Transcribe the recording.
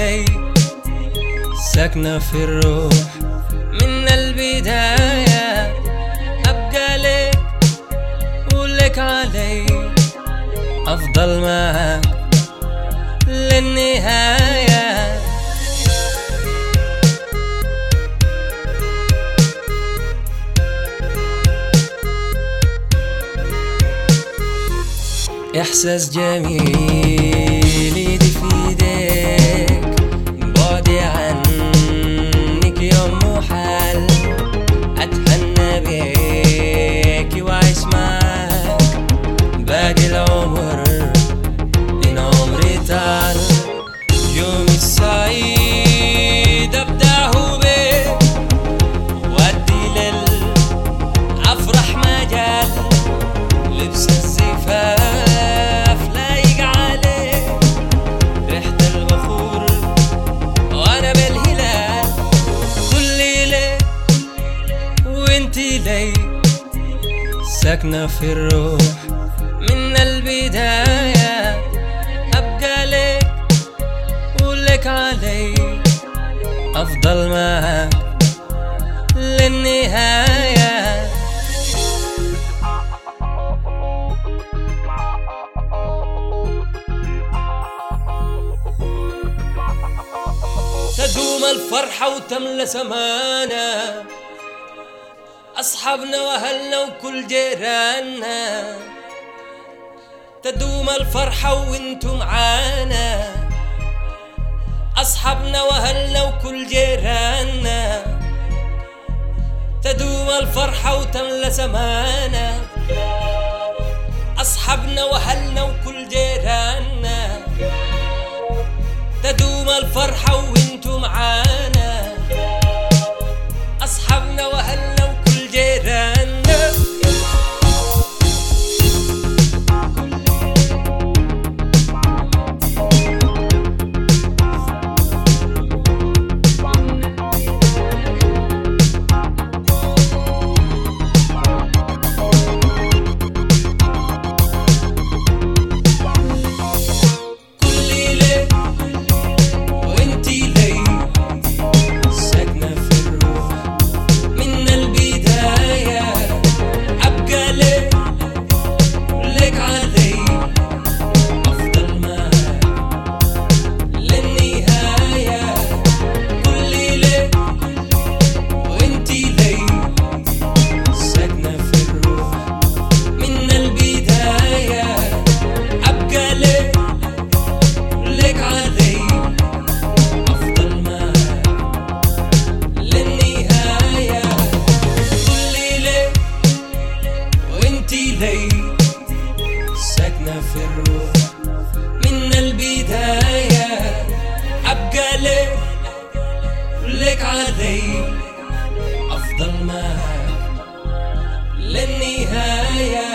لي ساكنة في الروح من البداية، أبقى لك ولك علي، أفضل معك للنهاية. إحساس جميل إيدي في إيديك، بعدي عنك يوم محال، أتهنى بيك وأعيش معاك باقي العمر إن عمري طال. يومي السعيد أبدأه بيك، وأدي للأفراح مجال، لبس الزفاف لي ساكنة في الروح من البداية، أبقى لك ولك علي، أفضل معك للنهاية. تدوم الفرحة وتملى سمانا، أصحابنا وأهلنا وكل جيراننا، تدوم الفرحة وانتم معانا، أصحابنا وأهلنا وكل جيراننا، تدوم الفرحة وتملى سمانا، أصحابنا وأهلنا وكل جيراننا، تدوم الفرحة وانتم معانا، أصحابنا وأهلنا ساكنة في الروح من البداية، أبقى لك ولك علي، أفضل معك للنهاية.